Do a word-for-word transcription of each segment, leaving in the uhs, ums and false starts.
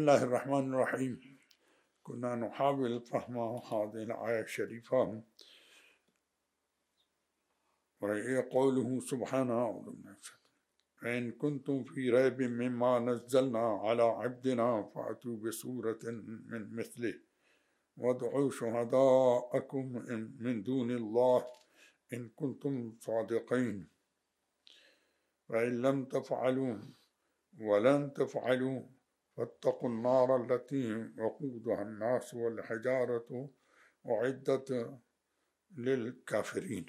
الله الرحمن الرحيم. كنا نحاول فهم هذه الآية الشريفة، وهي قوله سبحانه: فإن كنتم في ريب مما نزلنا على عبدنا فأتوا بسورة من مثله وادعوا شهداءكم من دون الله إن كنتم صادقين، فإن لم تفعلوا ولن تفعلوا فاتقوا النار التي وقودها الناس والحجارة أعدت للكافرين.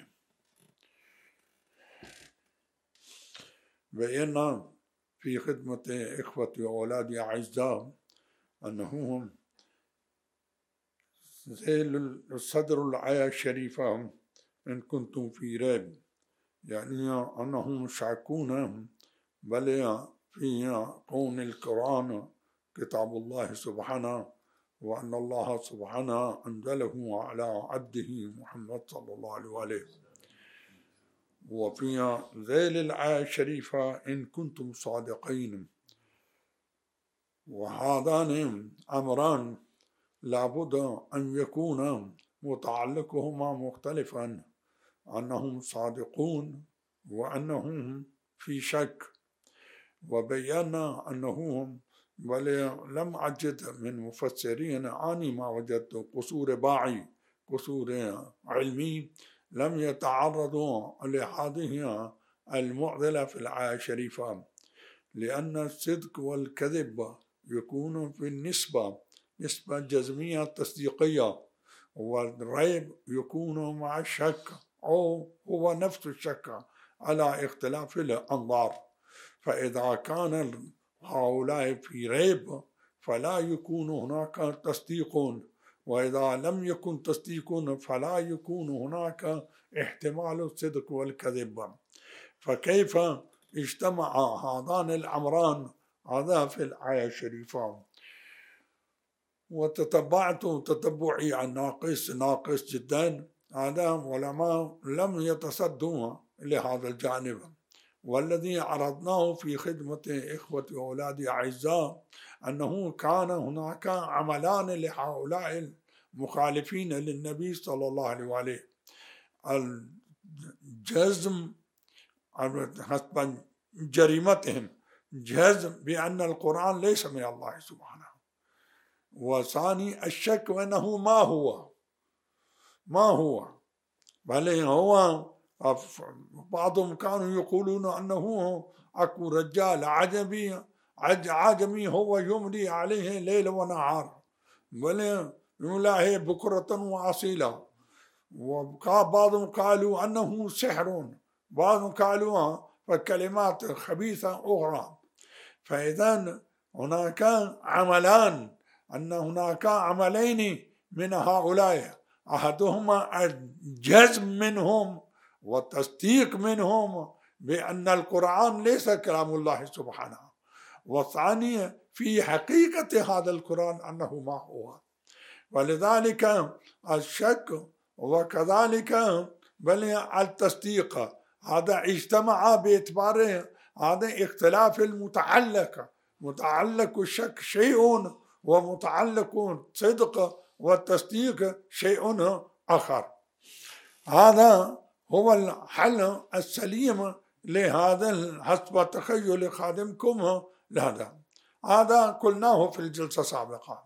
بينا في خدمة إخوتي وأولادي أعزاء أنهم ذيل صدر الآية الشريفة إن كنتم في ريب، يعني أنهم شاكون بل في كون القرآن كتاب الله سبحانه، وأن الله سبحانه أنزله على عبده محمد صلى الله عليه وآله. وفي ذيل الآية الشريفة إن كنتم صادقين، وهذان أمران لابد أن يكون متعلقهما مختلفا، أنهم صادقون وأنهم في شك. وبينا أنهم بل لم أجد من مفسرين أني ما وجدت قصور باعي قصور علمي لم يتعرضوا لهذه المعضلة في الآية الشريفة، لأن الصدق والكذب يكون في النسبة نسبة جزمية تصديقية، والريب يكون مع الشك أو هو نفس الشك على اختلاف الأنظار. فإذا كان هؤلاء في ريب فلا يكون هناك تصديق، وإذا لم يكن تصديق فلا يكون هناك احتمال الصدق والكذب. فكيف اجتمع هذان الأمران؟ هذا في الآية الشريفة. وتتبعت تتبعي الناقص ناقص جدا، هذا علماء لم يتصدوا لهذا الجانب. والذي عرضناه في خدمة إخوتي وأولادي أعزاء أنه كان هناك عملان لهؤلاء المخالفين للنبي صلى الله عليه وآله: الجزم حسب جريمتهم، جزم بأن القرآن ليس من الله سبحانه، وثاني الشك وأنه ما هو ما هو بل هو. بعضهم كانوا يقولون أنه أكو رجال عجمي عجمي هو يملي عليه ليل ونهار، بل يملاه بكرة وأصيلا. وبعضهم قالوا أنه سحر، بعضهم قالوا كلمات خبيثة أخرى. فإذا هناك عملان، أن هناك عملين من هؤلاء: أحدهما الجزم منهم والتصديق منهم بأن القرآن ليس كلام الله سبحانه، والثاني في حقيقة هذا القرآن أنه ما هو. ولذلك الشك وكذلك بل التصديق هذا اجتمع باعتبار هذا اختلاف المتعلق. متعلق الشك شيء، ومتعلق صدق والتصديق شيء آخر. هذا هو الحل السليم لهذا حسب تخيل خادمكم لهذا. هذا قلناه في الجلسة السابقة.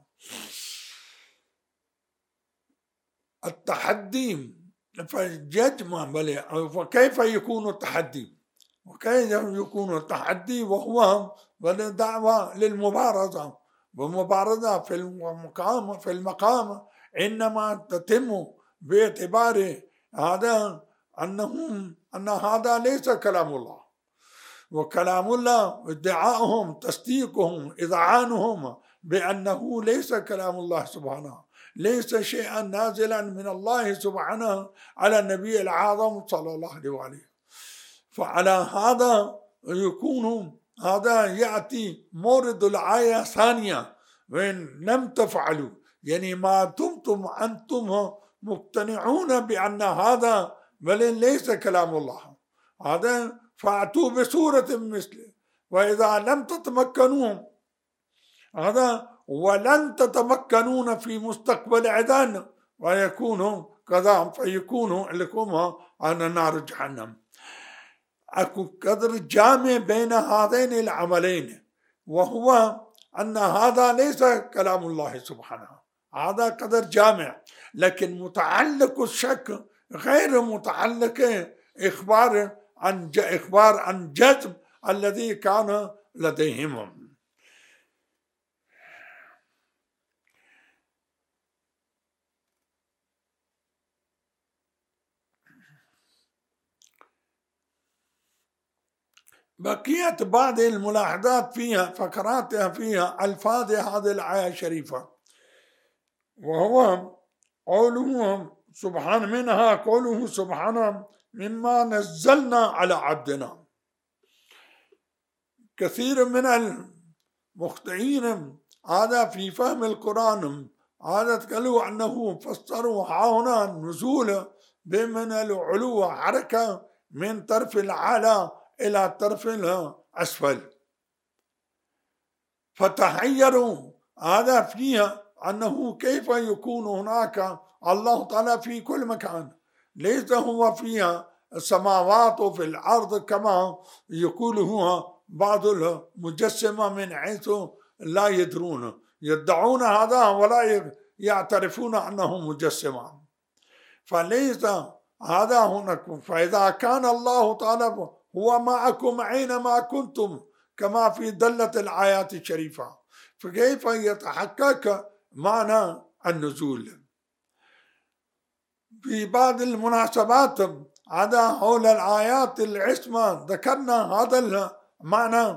التحدي فجمع بل وكيف يكون التحدي؟ وكيف يكون التحدي وهو بل دعوة للمبارزة، والمبارزة في المقام في المقام إنما تتم باعتبار هذا أنهم أن هذا ليس كلام الله، وكلام الله ادعاؤهم تصديقهم إذعانهم بأنه ليس كلام الله سبحانه، ليس شيئا نازلا من الله سبحانه على النبي العظيم صلى الله عليه وآله. فعلى هذا يكون هذا يأتي مورد الآية الثانية: وإن لم تفعلوا، يعني ما دمتم أنتم مقتنعون بأن هذا بل ليس كلام الله هذا فأتوا بسورة مثله، وإذا لم تتمكنوا هذا ولن تتمكنون في مستقبل عدن ويكونوا كذا فيكونوا لكم عن نار جهنم. اكو قدر جامع بين هذين العملين، وهو ان هذا ليس كلام الله سبحانه، هذا قدر جامع، لكن متعلق الشك غير متعلق اخبار عن اخبار عن جذب الذي كان لديهم. بقية بعض الملاحظات فيها فقراتها فيها ألفاظ هذه الآية الشريفة، وهو قوله سبحانه، منها قوله سبحانه مما نزلنا على عبدنا. كثير من المخطئين هذا في فهم القرآن هذا قالوا أنه فسروا هنا النزول بمن العلو حركة من طرف الأعلى إلى الطرف الأسفل، فتحيروا هذا فيها أنه كيف يكون هناك الله تعالى في كل مكان، ليس هو فيها السماوات وفي الأرض كما يقول هو بعض المجسمة من حيث لا يدرون، يدعون هذا ولا يعترفون أنه مجسمة. فليس هذا هناك. فإذا كان الله تعالى هو معكم أينما كنتم كما في دلة الآيات الشريفة، فكيف يتحقق معنى النزول؟ في بعض المناسبات هذا حول الآيات العصمة ذكرنا هذا المعنى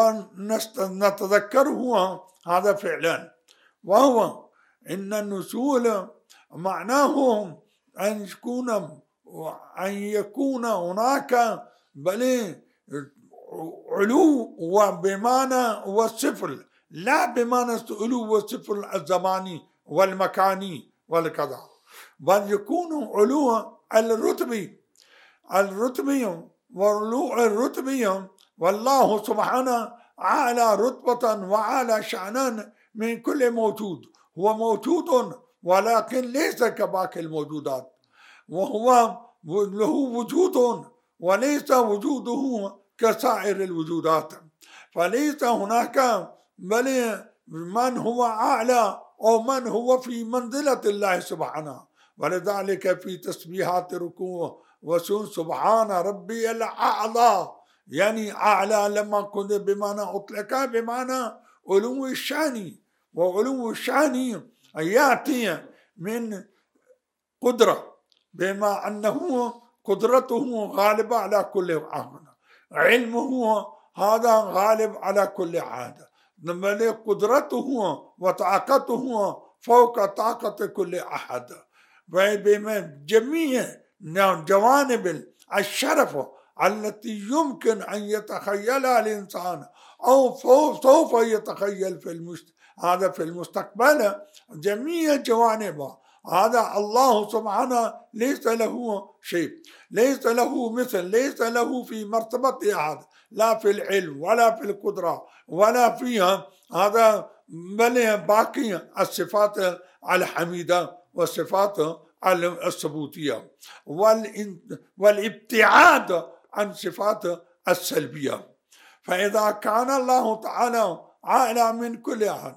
ونتذكره هذا فعلا، وهو إن النزول معناه أن يكون أن يكون هناك بل علو وبمعنى والصفر، لا بمعنى علو والصفر الزماني والمكاني والكذا، بل يكون علو الرتبي الرتبي وعلو الرتبي، والله سبحانه أعلى رتبة وأعلى شأنا من كل موجود، هو موجود ولكن ليس كباقي الموجودات، وهو له وجود وليس وجوده كسائر الوجودات، فليس هناك بل من هو أعلى أو من هو في منزلة الله سبحانه. ولذلك في تسبيحات ركوع وسجود سبحان ربي الأعلى، يعني أعلى لما كنت بمعنى أطلق بمعنى علو الشان، وعلو الشان يأتي من قدرة بما أنه قدرته غالبة على كل عهد، علمه هذا غالب على كل عهد، قدرته وطاقته فوق طاقة كل أحد، بجميع جوانب الشرف التي يمكن أن يتخيلها الإنسان أو سوف يتخيل في المست... هذا في المستقبل، جميع جوانبها هذا الله سبحانه ليس له شيء، ليس له مثل، ليس له في مرتبة أحد، لا في العلم ولا في القدرة ولا فيها هذا، بل باقي الصفات الحميدة والصفات الثبوتية والابتعاد عن صفات السلبية. فإذا كان الله تعالى أعلى من كل أحد،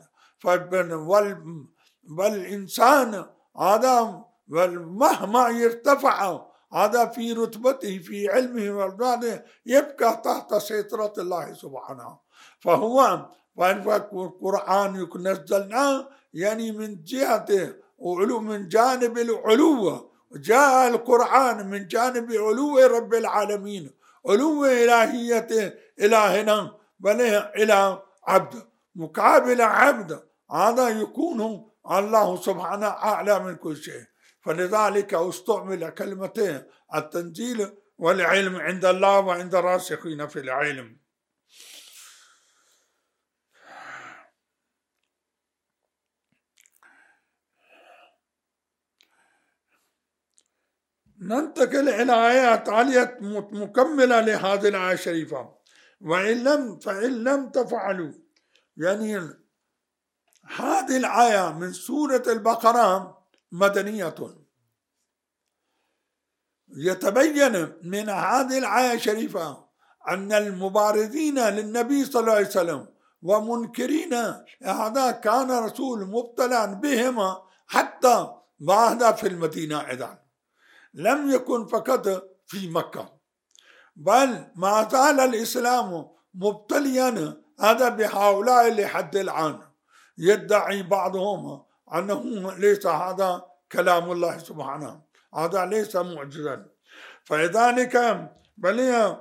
والإنسان هذا مهما يرتفع هذا في رتبته في علمه والبعد يبقى تحت سيطرة الله سبحانه. فهو القرآن نزلناه يعني من جهة علو، من جانب العلو، جاء القرآن من جانب علو رب العالمين، علو إلهية إلهنا بل إلى عبد، مقابل عبد هذا يكون الله سبحانه أعلى من كل شيء. فلذلك استعمل كلمتين التنزيل والعلم عند الله وعند الراسخين في العلم. ننتقل إلى آيات عالية مكملة لهذه الآية الشريفة. وإن لم فإن لم تفعلوا، يعني هذه الآية من سورة البقرة مدنية. يتبين من هذه الآية الشريفة أن المبارزين للنبي صلى الله عليه وسلم ومنكرين هذا كان رسول مبتلى بهما حتى بعد في المدينة أيضا، لم يكن فقط في مكة، بل ما زال الإسلام مبتليا هذا بهؤلاء لحد الآن. يدعي بعضهم أنه ليس هذا كلام الله سبحانه، هذا ليس معجزا، فلذلك بل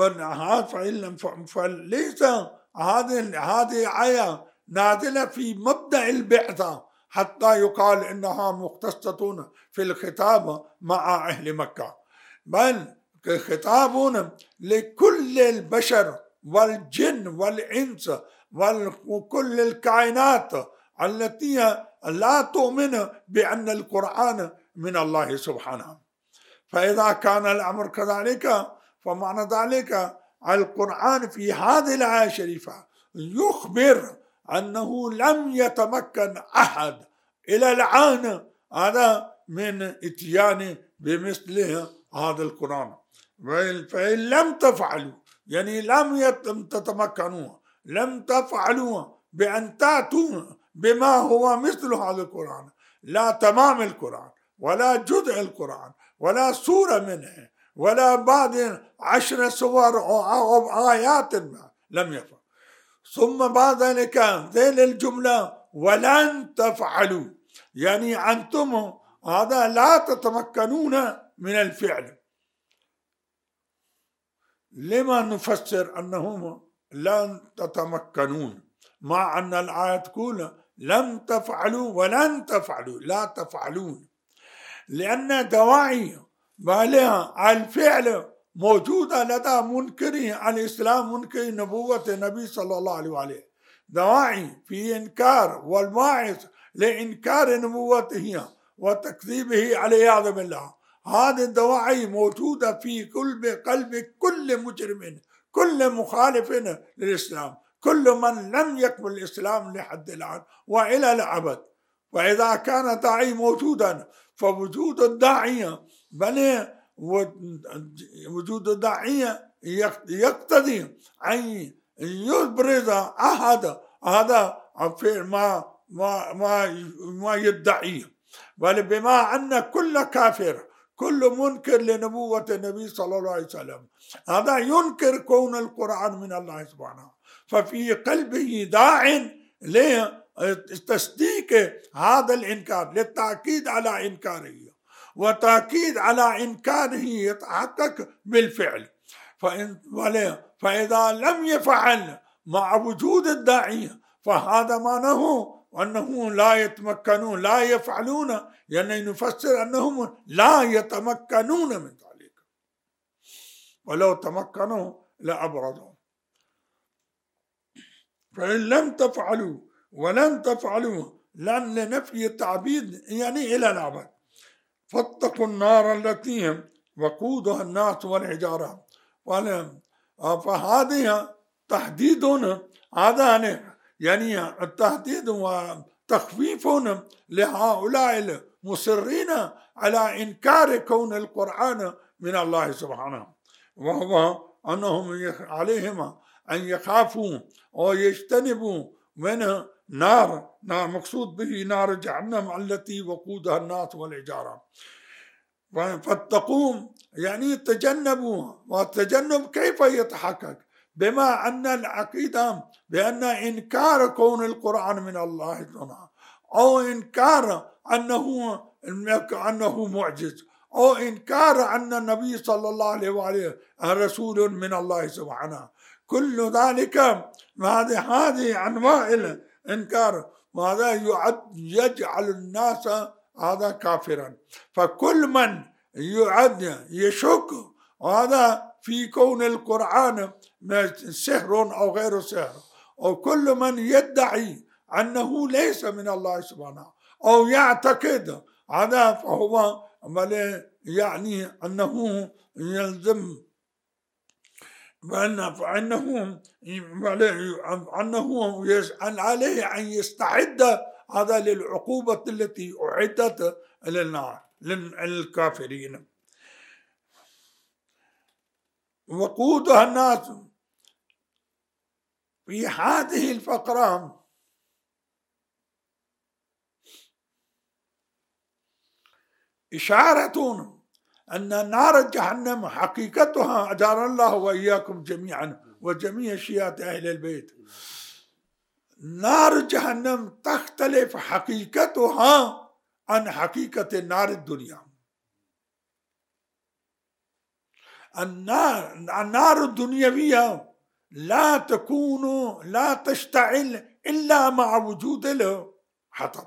فليس هذه هذه آية نازلة في مبدأ البعثة حتى يقال إنها مختصة في الخطاب مع أهل مكة، بل خطاب لكل البشر والجن والإنس وكل الكائنات التي لا تؤمن بأن القرآن من الله سبحانه. فإذا كان الأمر كذلك فمعنى ذلك القرآن في هذه الآية الشريفة يخبر أنه لم يتمكن أحد إلى الآن هذا من إتيان بمثله هذا القرآن. فإن لم تفعلوا يعني لم تتمكنوا، لم تفعلوا بأن تأتوا بما هو مثل هذا القرآن، لا تمام القرآن ولا جزء القرآن ولا سورة منه ولا بعد عشر سور أو آيات ما لم يفعل. ثم بعد ذلك ذيل الجملة ولن تفعلوا، يعني أنتم هذا لا تتمكنون من الفعل. لما نفسر أنهم لن تتمكنون مع أن الآية تقول لم تفعلوا ولن تفعلوا، لا تفعلون، لأن دواعي بالها الفعل موجودة لدى منكري الإسلام، منكري نبوة النبي صلى الله عليه وآله، دواعي في إنكار والباعث لإنكار نبوته وتكذيبه عليه بالله. هذه الدواعي موجودة في كل قلب كل مجرم، كل مخالف للإسلام، كل من لم يقبل الإسلام لحد الآن وإلى الأبد. وإذا كان داعي موجودا فوجود الداعية بل وجود الداعية يقتضي أن يبرز أحد هذا في ما ما ما ما يدعيه، بل بما أن كل كافر كل منكر لنبوة النبي صلى الله عليه وسلم هذا ينكر كون القرآن من الله سبحانه، ففي قلبه داع لتصديق هذا الإنكار، للتأكيد على إنكاره، وتأكيد على إنكاره يتحقق بالفعل. فإذا لم يفعل مع وجود الداعية فهذا معناه أنه لا يتمكنون، لا يفعلون، يعني نفسر أنهم لا يتمكنون من ذلك، ولو تمكنوا لأبرزوا. فإن لم تفعلوا ولن تفعلوا لن لنفي التعبيد يعني إلى الأبد. فاتقوا النار التي وقودها الناس والحجارة. فهذه تحديد هذا يعني التهديد وتخويف لهؤلاء المصرين على إنكار كون القرآن من الله سبحانه، وهو أنهم عليهم أن يخافوا ويجتنبوا من نار نار مقصود به نار جهنم التي وقودها الناس والحجارة. فاتقوا يعني تجنبوا، والتجنب كيف يتحقق؟ بما أن العقيدة بأن إنكار كون القرآن من الله أو إنكار أنه أنه معجز أو إنكار أن النبي صلى الله عليه وآله رسول من الله سبحانه، كل ذلك هذه هذه أنواع الإنكار، وهذا يعد يجعل الناس هذا كافرا. فكل من يعد يشك هذا في كون القرآن سحر أو غير سحر، أو كل من يدعي أنه ليس من الله سبحانه أو يعتقد هذا فهو يعني أنه يلزم فإن فإنه أنه يجعل عليه أن يستعد هذا للعقوبة التي أعدت للنار للكافرين. وقودها الناس في هذه الفقرة إشارة أن نار جهنم حقيقتها أجار الله وإياكم جميعا وجميع شيعة أهل البيت، نار جهنم تختلف حقيقتها عن حقيقة النار الدنيا. النار النار الدنيوية لا تكون لا تشتعل إلا مع وجود الحطب.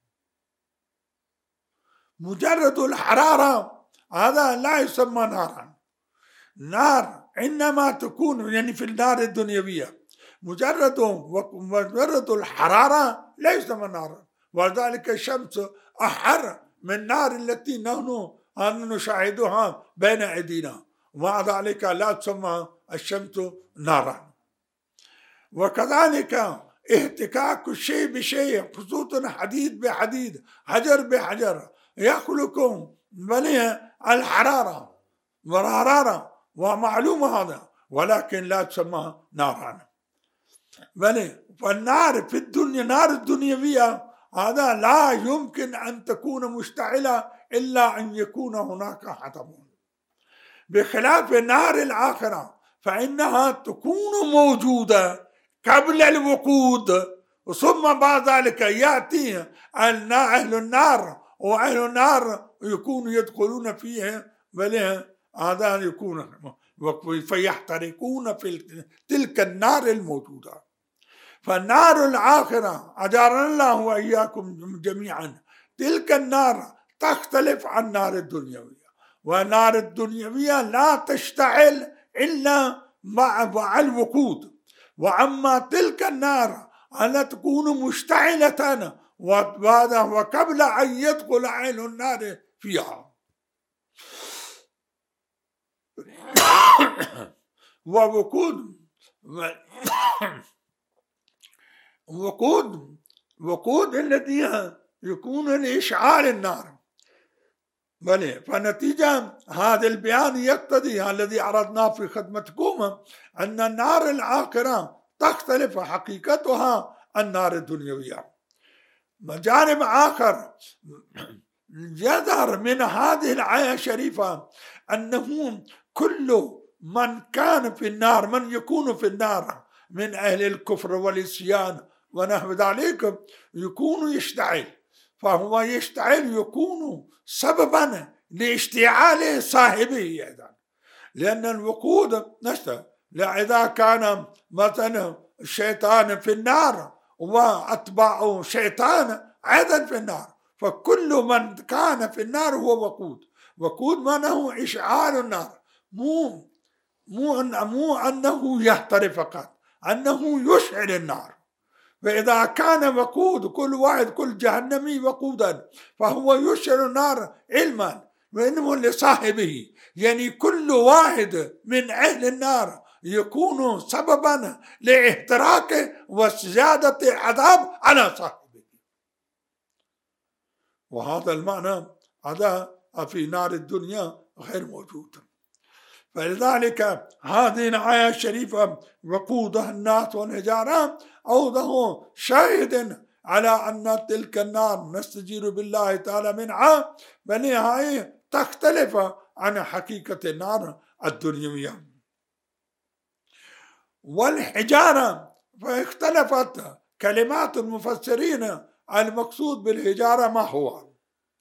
مجرد الحرارة هذا لا يسمى نارا. نار إنما تكون يعني في النار الدنيوية مجرد مجرد الحرارة لا يسمى نارا، وذلك الشمس أحر من النار التي نحن نشاهدها بين أيدينا، ومع ذلك لا تسمى الشمس نارا. وكذلك احتكاك الشيء بشيء، خصوصا حديد بحديد، حجر بحجر، يخلق بني الحرارة والحرارة، ومعلوم هذا، ولكن لا تسمى نارا. بني فالنار في الدنيا نار الدنيوية هذا لا يمكن أن تكون مشتعلة إلا أن يكون هناك حطب، بخلاف نار الآخرة فإنها تكون موجودة قبل الوقود، ثم بعد ذلك يأتي أهل النار وأهل النار يكونوا يدخلون فيها، بل هذا يكون فيحترقون في تلك النار الموجودة. فالنار الآخرة أجارنا الله وإياكم جميعا، تلك النار تختلف عن النار الدنيوية، والنار الدنيوية لا تشتعل إلا مع الوقود، وأما تلك النار ألا تكون مشتعلة وقبل أن يدخل أهل النار فيها. ووقود وقود وقود الذي يكون لإشعال النار. بلى فنتيجة هذا البيان يقتضي الذي عرضناه في خدمتكم أن النار الآخرة تختلف حقيقتها عن النار الدنيوية. بجانب آخر يظهر من هذه الآية الشريفة أنه كل من كان في النار، من يكون في النار من أهل الكفر والعصيان ونحو ذلك، يكون يشتعل، فهو يشتعل يكون سببا لاشتعال صاحبه أيضا، لأن الوقود نشتعل. إذا كان مثلا الشيطان في النار وأتباع شيطان أيضا في النار، فكل من كان في النار هو وقود. وقود معناه إشعال النار، مو مو مو أنه يحترق فقط، أنه يشعل النار. فإذا كان وقود كل واحد كل جهنمي وقودا فهو يشعل النار علما وإنه لصاحبه، يعني كل واحد من أهل النار يكون سببا لاحتراقه وزيادة عذاب على صاحبه. وهذا المعنى هذا في نار الدنيا غير موجود. فلذلك هذه الآية الشريفة وقودها الناس والحجارة أوضح شاهد على أن تلك النار نستجير بالله تعالى منها، بل هي تختلف عن حقيقة النار الدنيوية. والحجارة فاختلفت كلمات المفسرين المقصود بالحجارة ما هو.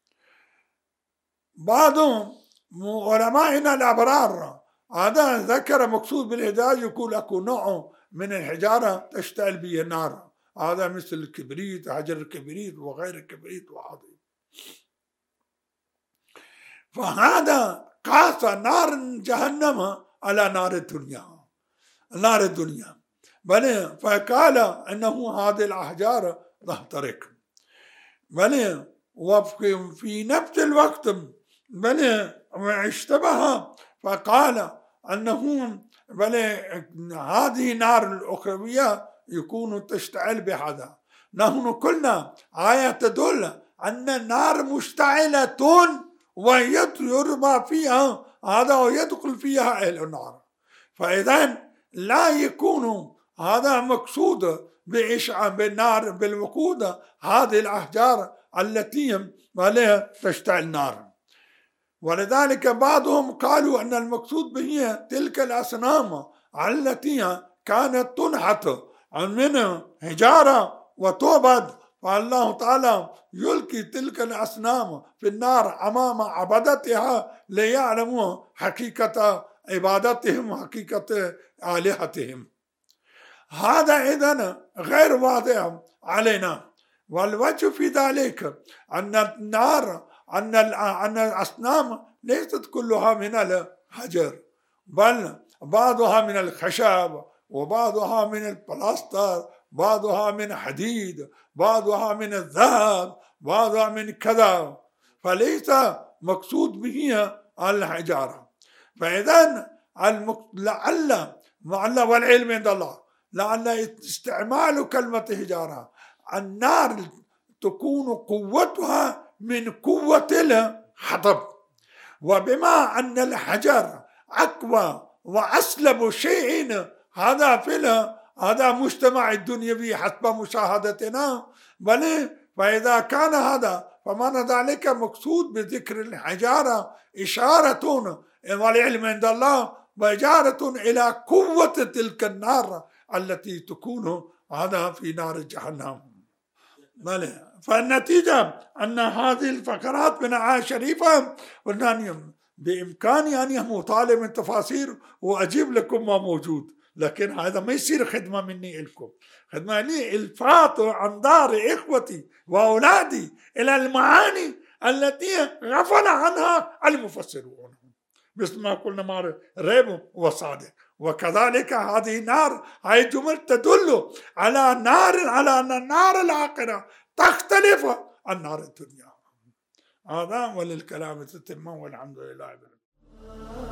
بعضهم علمائنا الأبرار هذا ذكر مقصود بالحجارة يقول أكو نوع من الحجارة تشتعل به النار، هذا مثل الكبريت، حجر الكبريت وغير الكبريت وعظيم. فهذا قاس نار جهنم على نار الدنيا نار الدنيا بل فقال إنه هذه الأحجار تحترق. بل وفي نفس الوقت بل اشتبه فقال أنه بل هذه نار الأخروية يكون تشتعل بهذا. نحن قلنا آية تدل أن النار مشتعلة ويرمى فيها هذا ويدخل فيها أهل النار، فإذا لا يكون هذا مقصود بإشعاع بالنار بالوقود هذه الأحجار التي عليها تشتعل نار. ولذلك بعضهم قالوا أن المقصود به تلك الأصنام التي كانت تنحت من حجارة وتعبد، فالله تعالى يلقي تلك الأصنام في النار أمام عبادتها ليعلموا حقيقة عبادتهم وحقيقة آلهتهم. هذا إذن غير واضح علينا. والوجه في ذلك أن النار أن أن الأصنام ليست كلها من الحجر، بل بعضها من الخشب وبعضها من البلاستر، بعضها من حديد، بعضها من الذهب، بعضها من كذا، فليس مقصود به الحجارة. فإذا لعل لعل والعلم عند الله لعل استعمال كلمة حجارة النار تكون قوتها من قوة الحطب، وبما أن الحجر أقوى وأسلب شيء هذا في هذا مجتمع الدنيوي حسب مشاهدتنا، بل فإذا كان هذا فمعنى ذلك مقصود بذكر الحجارة إشارة والعلم عند الله وإشارة إلى قوة تلك النار التي تكون هذا في نار جهنم. بل فالنتيجة أن هذه الفقرات من آية شريفة بإمكاني أن مطالب من تفاسير وأجيب لكم ما موجود، لكن هذا ما يصير خدمة مني لكم، خدمة لي الفات أنظار إخوتي وأولادي إلى المعاني التي غفل عنها المفسرون، مثل ما قلنا مع ريب وصادق. وكذلك هذه النار هاي جمل تدل على نار على أن النار الآخرة تختلف عن نار الدنيا. هذا وللكلام تتم والحمد لله.